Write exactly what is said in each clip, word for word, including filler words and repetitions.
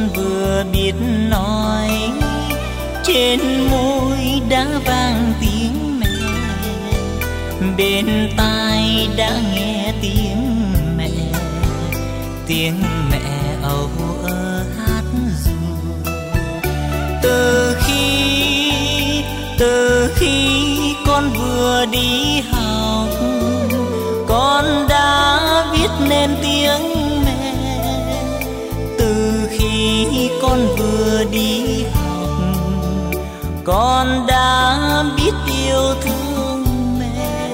con vừa biết nói, trên môi đã vang tiếng mẹ, bên tai đã nghe tiếng mẹ, tiếng mẹ âu ơ hát ru. Từ khi từ khi con vừa đi học, con đã biết nên tiếng mẹ. Từ khi con vừa đi học, con đã biết yêu thương mẹ.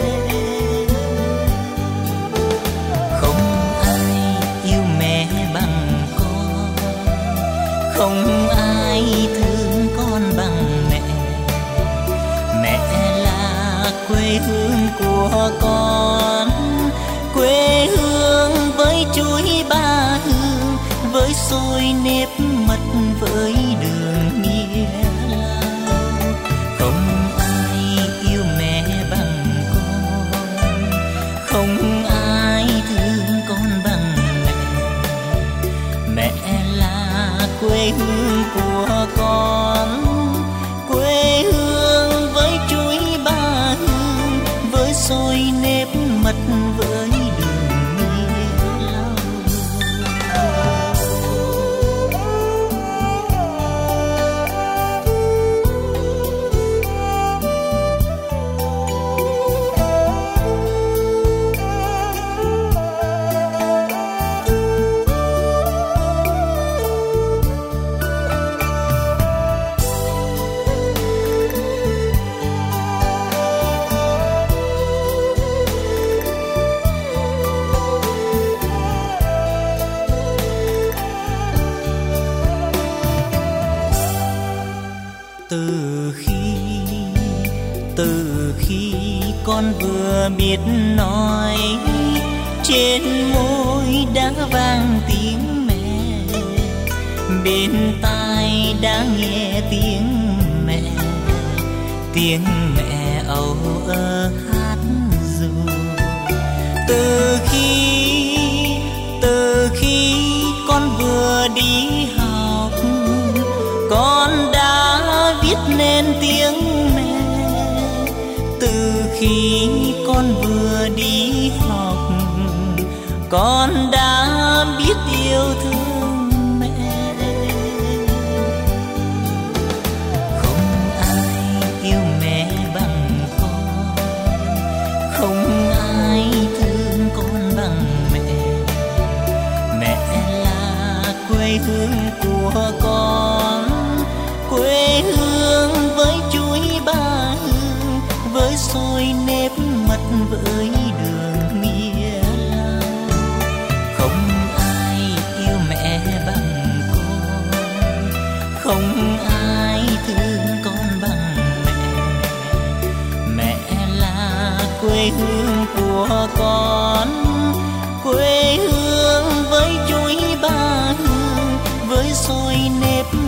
Không ai yêu mẹ bằng con, không ai thương con bằng mẹ. Mẹ là quê hương của con, quê hương với chuối ba hương, với xôi nếp mật, với đường mía lau. Không ai yêu mẹ bằng con, không ai thương con bằng mẹ. Mẹ là quê hương của con, quê hương với chuối ba hương, với xôi nếp mật, với đường mía lau. Từ khi, từ khi con vừa biết nói, trên môi đã vang tiếng mẹ, bên tai đã nghe tiếng mẹ, tiếng mẹ âu ơ hát ru. Từ khi, từ khi con vừa đi học, con đã biết nên tiếng mẹ. Từ khi con vừa đi học, con đã biết yêu thương mẹ. Không ai yêu mẹ bằng con, không ai thương con bằng mẹ. Mẹ là quê hương của con, quê hương với chuối ba hương, với xôi nếp mật, với đường mía lau. Không ai yêu mẹ bằng con, không ai thương con bằng mẹ. Mẹ là quê hương của con, quê hương với chuối ba hương, với xôi nếp